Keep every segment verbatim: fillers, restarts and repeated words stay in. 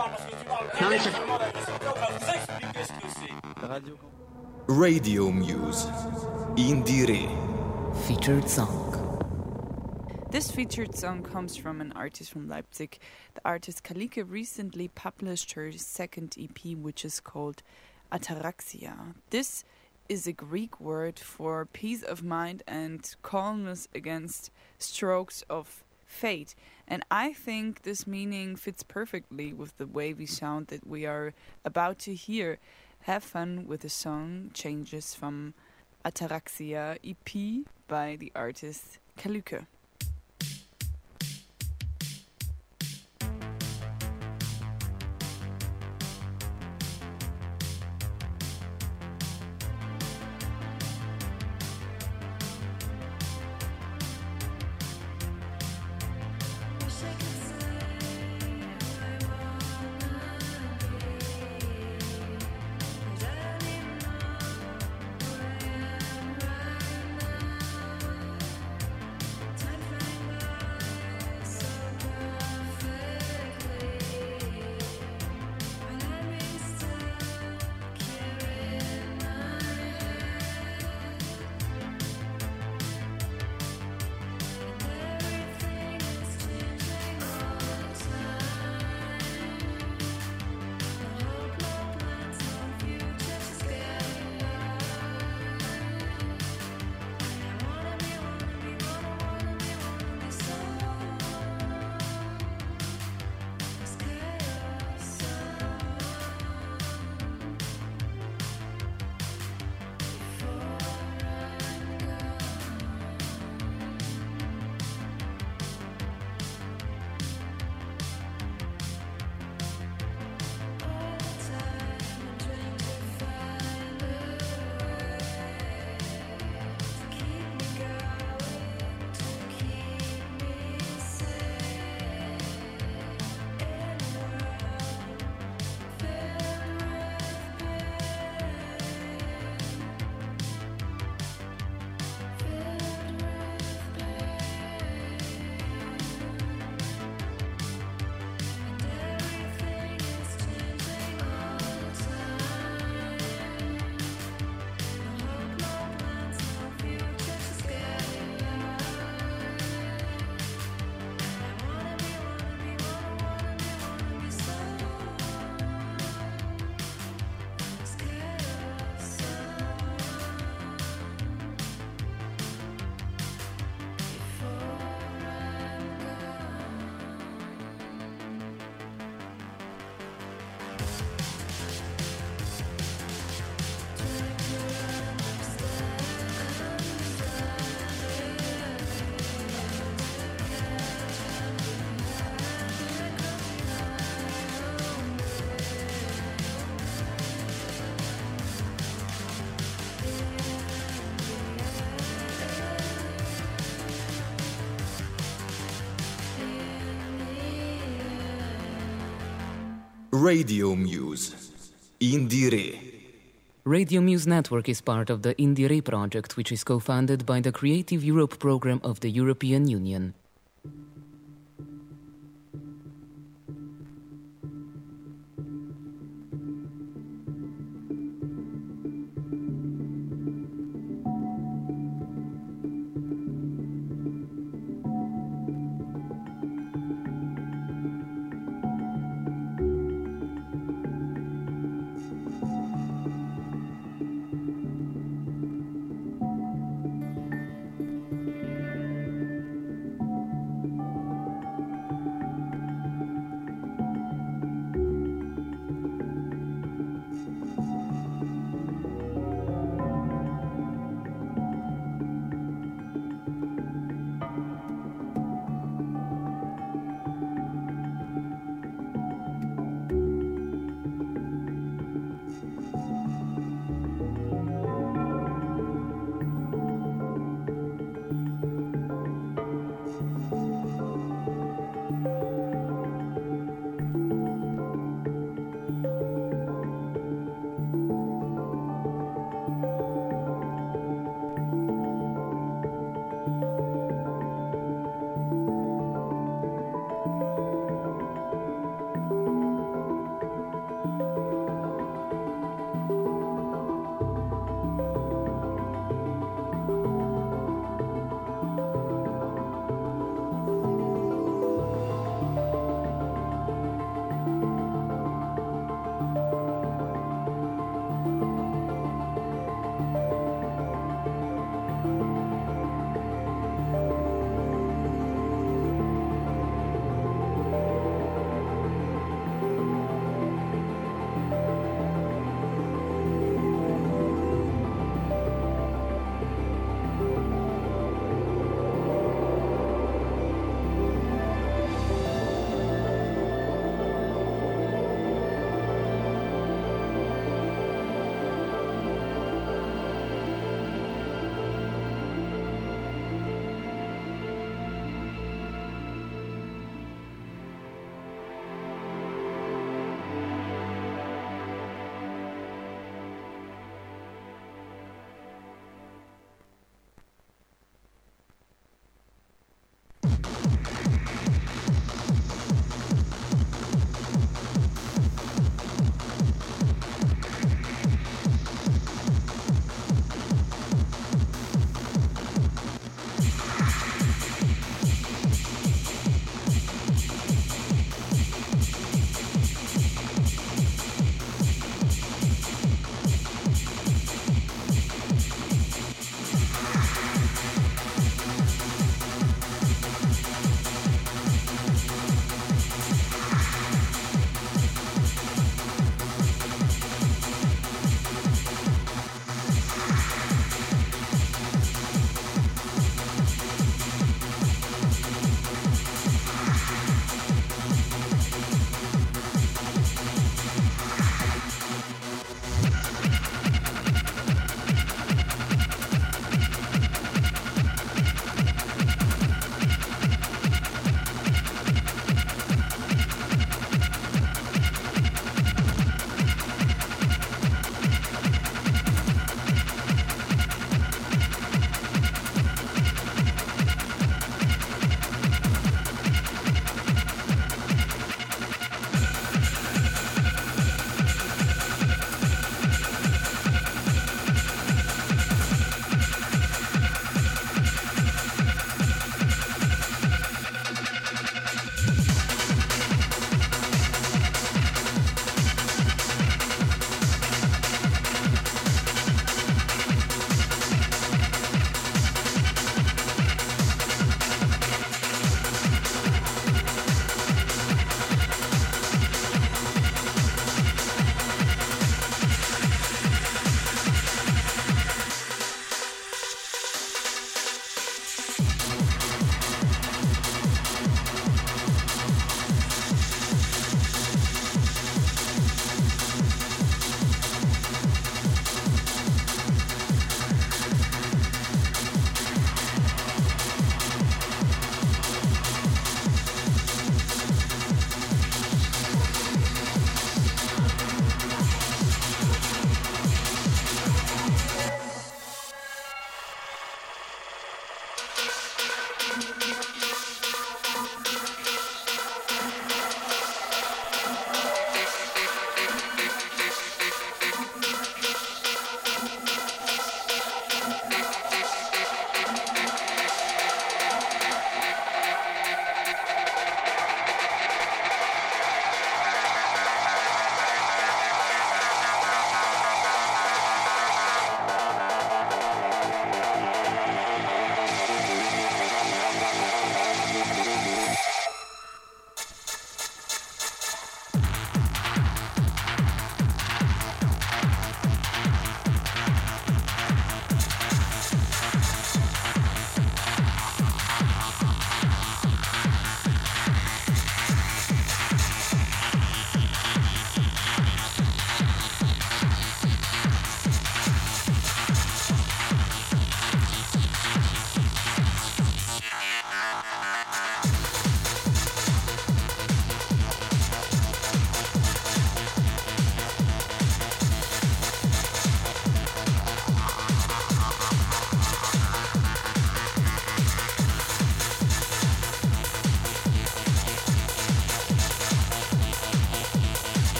Radio. Radio Muse. Indire. Featured song. This featured song comes from an artist from Leipzig. The artist Kalike recently published her second E P, which is called Ataraxia. This is a Greek word for peace of mind and calmness against strokes of fate. And I think this meaning fits perfectly with the wavy sound that we are about to hear. Have fun with the song Changes from Ataraxia E P by the artist Kalike. Radio Muse. Indire. Radio Muse Network is part of the Indire project, which is co-funded by the Creative Europe program of the European Union.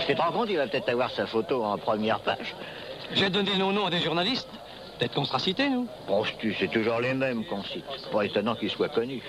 Tu te rends compte, il va peut-être avoir sa photo en première page. J'ai donné nos noms à des journalistes. Peut-être qu'on sera cités, nous. Bon, c'est toujours les mêmes qu'on cite. Pas étonnant qu'ils soient connus.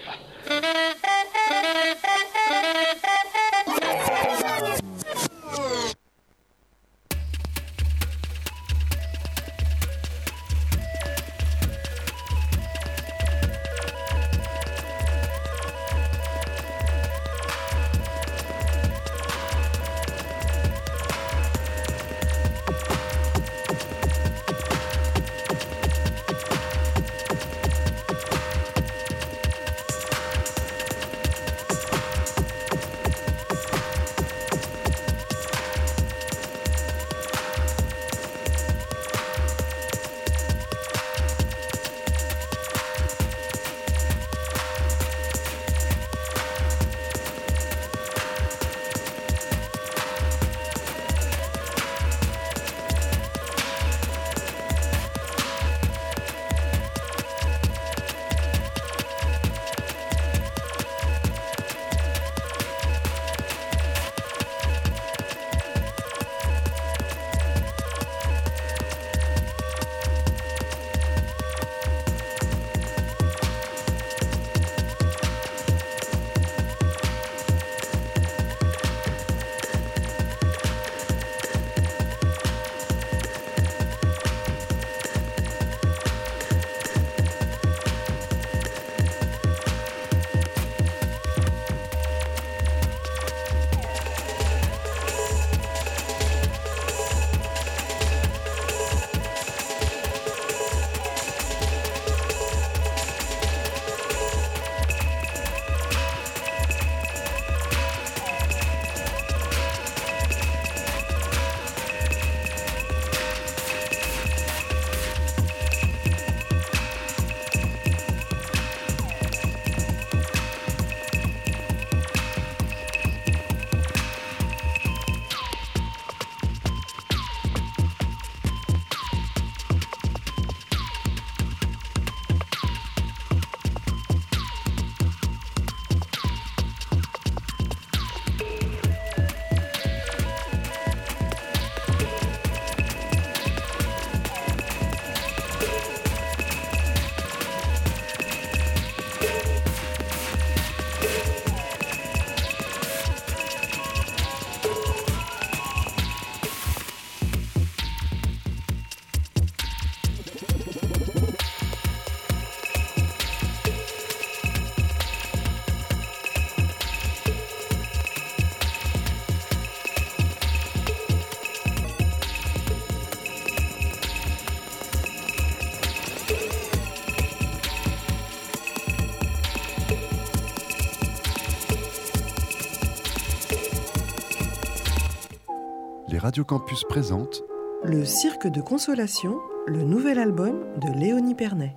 Radio Campus présente Le Cirque de Consolation, le nouvel album de Léonie Pernet.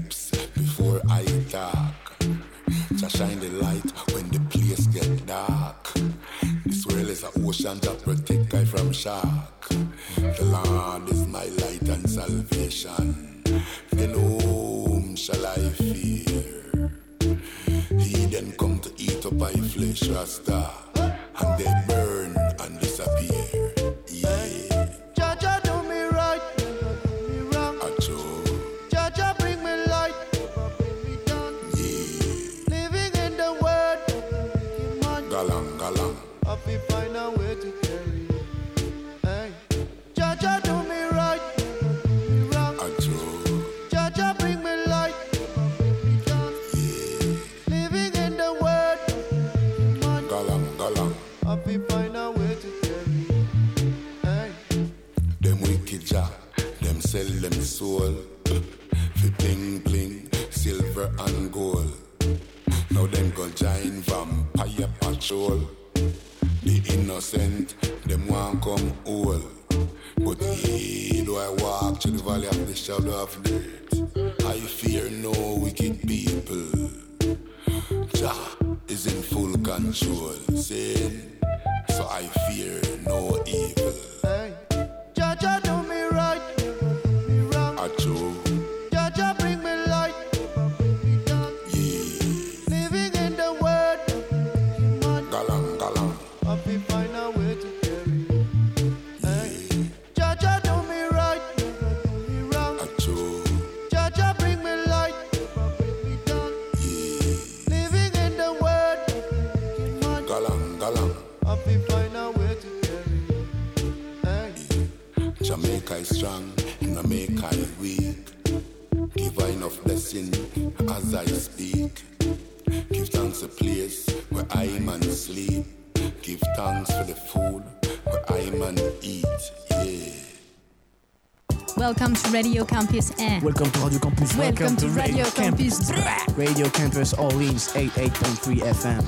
lips before I talk. Just shine the light when the place get dark. This world is an ocean to protect I from shark. The Lord is my light and salvation. Then whom shall I fear? He then come to eat up my flesh, Rasta, and they burn and disappear. Yeah. Jaja do me right, never do me wrong. Acho. Jaja bring me light, never bring me down. Yeah. Living in the world, wicked man. Galang, galang. Happy find a way to carry. Hey. Jaja do me right, never do me wrong. Acho. Jaja bring me light, never bring me down. Yeah. Living in the world, wicked man. Galang, galang. Happy find a way to carry. Hey. Them wicked jack, them sell them soul. Fi bling bling, silver and gold. Now them go join vampire patrol. The innocent, them want come all. But hey, do I walk through the valley of the shadow of death, I fear no wicked people. Jah is in full control, saying, so I fear no evil. Hey. Jaja do me right, never do me wrong. Acho. Jaja bring me light, never bring me down. Yeah. Living in the world, wicked man. Galang, galang. Happy find a way to carry. Hey. Jaja do me right, never do me wrong. Acho. Jaja bring me light, never bring me down. Yeah. Living in the world, wicked man. Galang, galang. Happy find a way to carry. Hey. Jamaica is strong, Jamaica is weak. Give I enough blessing as I speak. Give thanks to place where I man sleep. Give thanks for the food where I man eat. Yeah. Welcome to Radio Campus Air. Welcome to Radio Campus. Welcome to Radio Campus. Radio Campus Orleans eighty-eight point three F M.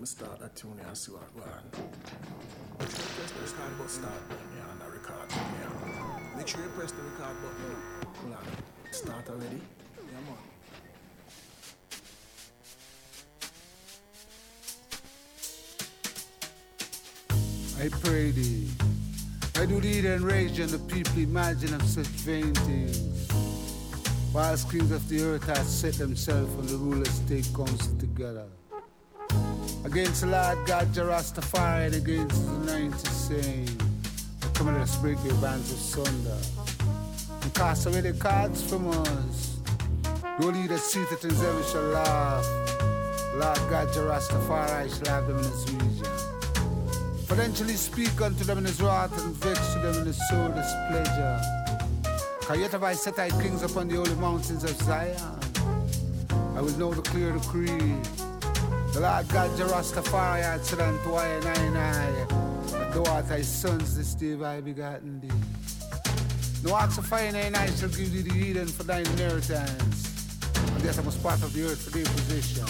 me start that tune here and see what go on. Press the start button, start button here and the record button here. Make sure you press the record button. Hold on. Start already? Yeah, man. I pray thee. I do thee then rage and the people imagine of such vain things. Whilst kings of the earth have set themselves and the rulers take counsel together. Against the Lord God Jah Rastafari and against the ninety saying, come and let's break your bands of sunder. And cast away the cards from us. No leader seated in heaven shall laugh. Lord God Jah Rastafari shall have them in his region. Potentially speak unto them in his wrath and vex to them in his soul displeasure. Cause yet have I set thy kings upon the holy mountains of Zion. I will know the clear decree. The Lord God Jah Rastafari had said unto I and I and I, that thou art thy sons this day have I begotten thee. No ox of fire and I shall give thee the Eden for thine inheritance. And yet I must part of the earth for their possession.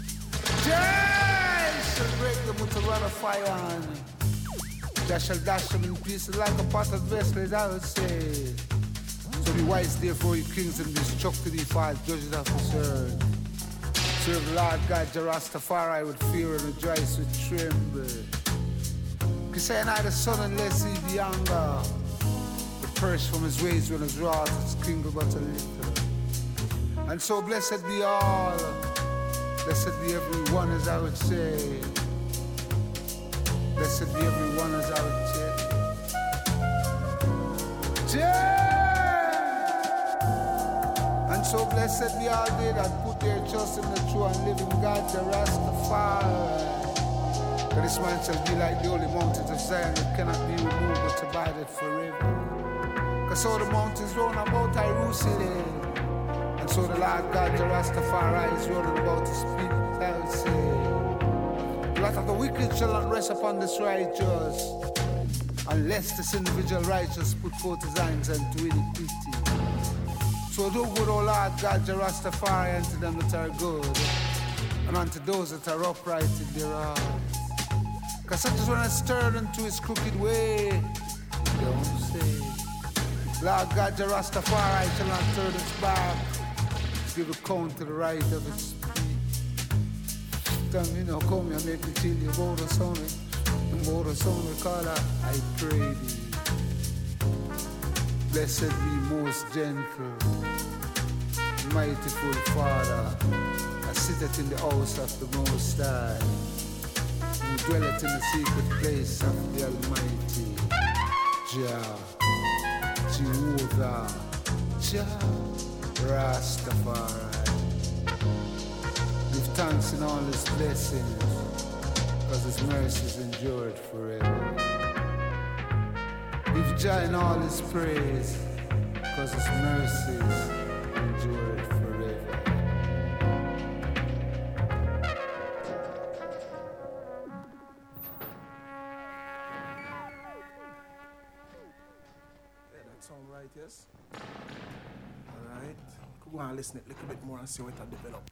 Jah shall break them with a rod of fire. Jah shall dash them in pieces like a potter's vessel, as I would say. So be wise, therefore, ye kings, and be struck to thee false judges of this earth. Serve the Lord God Jah Rastafari with fear and rejoice with tremble. Cause say not the son unless he be younger. The perish from his ways when his wrath is kindled but a little. And so blessed be all. Blessed be everyone, as I would say. Blessed be everyone, as I would say. Yeah! And so blessed be all they that put their trust in the true and living God, Jah Rastafari. For this man shall be like the holy mountains of Zion that cannot be removed but abideth forever. Cause so the mountains round about Jerusalem. And so the Lord God Jah Rastafari is rolling about his people, I will say. The lot of the wicked shall not rest upon this righteous, unless this individual righteous put forth his hands unto iniquity. So do good, O Lord God Jah Rastafari, unto them that are good, and unto those that are upright in their hearts. Cause such as when I stirred into his crooked way, don't say. Lord God Jah Rastafari shall not turn its back. Give account to the right of its speech. Tongue, you know, come here, make me chill you about the sun. And about the sun, we call her, I pray thee. Blessed be most gentle, mightyful Father, that sitteth in the house of the Most High, who dwelleth in the secret place of the Almighty. Jah, Jehovah, Jah Rastafari. Give thanks in all his blessings, cause his mercies endured forever. Give Jah in all his praise, cause his mercies endured forever. Yeah, that sound right, yes? Alright. Go on and listen it a little bit more and see what it develop.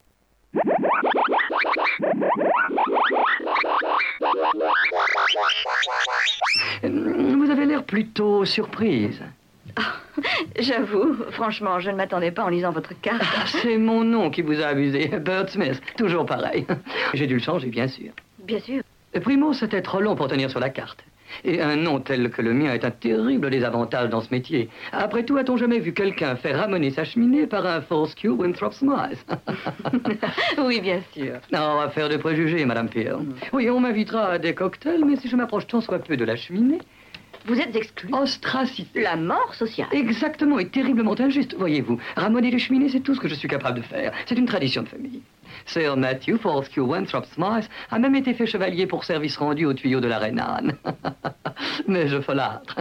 Vous avez l'air plutôt surprise. Ah, j'avoue, franchement, je ne m'attendais pas en lisant votre carte. Ah, c'est mon nom qui vous a abusé, Bert Smith, toujours pareil. J'ai dû le changer, bien sûr. Bien sûr. Primo, c'était trop long pour tenir sur la carte. Et un nom tel que le mien est un terrible désavantage dans ce métier. Après tout, a-t-on jamais vu quelqu'un faire ramener sa cheminée par un Fortescue Winthrop Smythe? Oui, bien sûr. Non, affaire de préjugés, Madame Pearl. Oui, on m'invitera à des cocktails, mais si je m'approche tant soit peu de la cheminée... Vous êtes exclu. Ostracité. La mort sociale. Exactement, et terriblement injuste. Voyez-vous, ramener les cheminées, c'est tout ce que je suis capable de faire. C'est une tradition de famille. Sir Matthew Fortescue Winthrop Smythe a même été fait chevalier pour service rendu au tuyau de la reine Anne. Mais je folâtre.